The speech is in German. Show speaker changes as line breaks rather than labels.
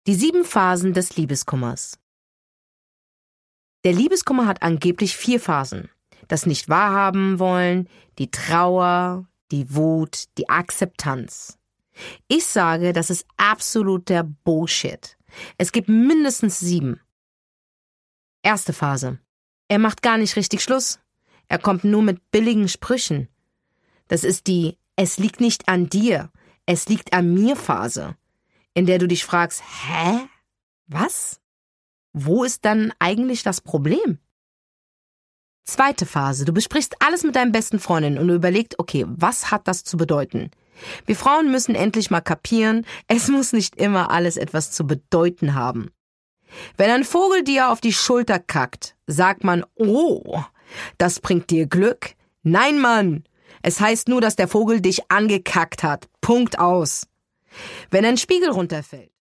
Die 7 Phasen des Liebeskummers. Der Liebeskummer hat angeblich 4 Phasen. Das Nicht-Wahrhaben wollen, die Trauer, die Wut, die Akzeptanz. Ich sage, das ist absoluter Bullshit. Es gibt mindestens 7. Erste Phase. Er macht gar nicht richtig Schluss. Er kommt nur mit billigen Sprüchen. Das ist die "Es liegt nicht an dir, es liegt an mir" Phase, in der du dich fragst, hä? Was? Wo ist dann eigentlich das Problem? Zweite Phase. Du besprichst alles mit deinen besten Freundinnen und du überlegst, okay, was hat das zu bedeuten? Wir Frauen müssen endlich mal kapieren, es muss nicht immer alles etwas zu bedeuten haben. Wenn ein Vogel dir auf die Schulter kackt, sagt man, oh, das bringt dir Glück? Nein, Mann! Es heißt nur, dass der Vogel dich angekackt hat. Punkt aus. Wenn ein Spiegel runterfällt,